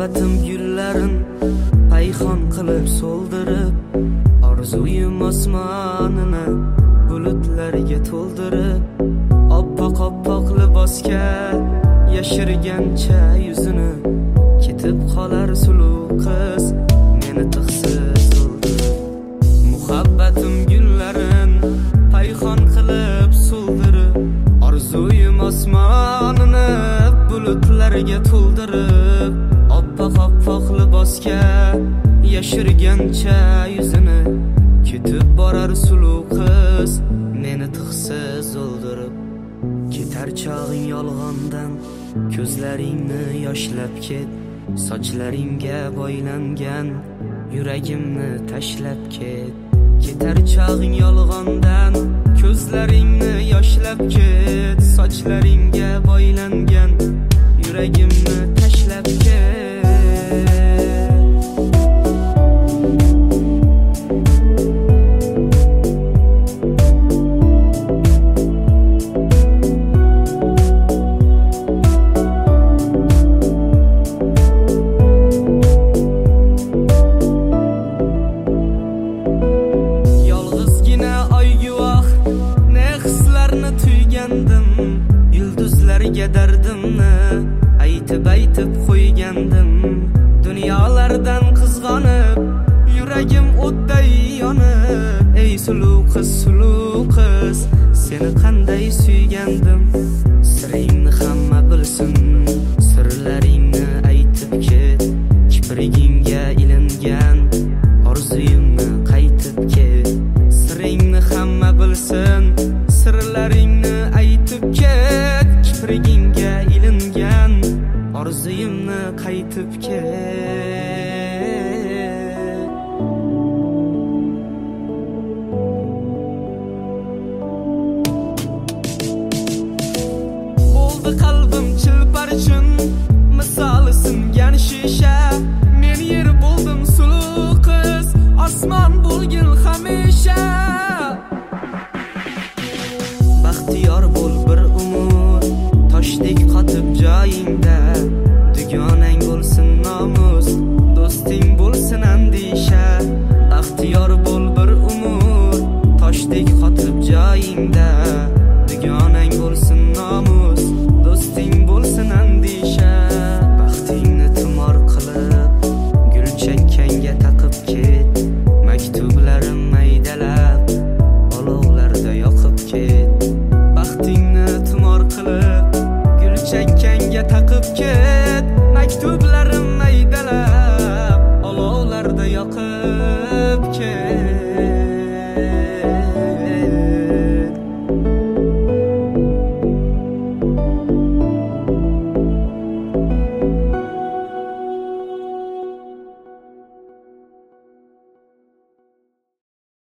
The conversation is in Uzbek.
muhabbatim gullarin payxon qilib so'ldirib, orzuyim osmonini bulutlarga to'ldirib, oppoq libosga yashirgancha yuzini, ketib qolar suluv qiz meni tig'siz o'ldirib. Muhabbatim gullarin payxon qilib so'ldirib, orzuyim osmonini bulutlarga to'ldirib, oppoq libosga yashirgancha yuzini, ketib borar suluv qiz meni tig'siz o'ldirib. Ketar chog'ing yolg'ondan ko'zlaringni yoshlab ket, sochlaringga boylangan yuragimni tashlab ket. Ketar chog'ing yolg'ondan ko'zlaringni yoshlab ket, sochlaringga boylangan yuragimni tashlab ket. Yulduzlarga dardimni aytib qo'ygandim. Dunyolardan qizg'onib yuragim o'tday yonib, ey suluv qiz, seni qanday suygandim. Siringni hamma bilsin, sirlaringni aytib ket, kiprigingga ilingan orzuyimni qaytib ket. Siringni hamma bilsin, sirlaringni aytib ket, kiprigingga ilingan orzuyimni qaytib ket. Bo'ldi qalbim chilparchin, misoli singan shisha. Men yer bo'ldim suluv qiz, osmon bo'lgin hamisha. Baxtiyor bo'l bir umr, toshdek qotib joyingda. Dugonang bo'lsin nomus, do'sting bo'lsin andisha. Baxtiyor bo'l bir umr, toshdek qotib joyingda. Dugonang bo'lsin nomus,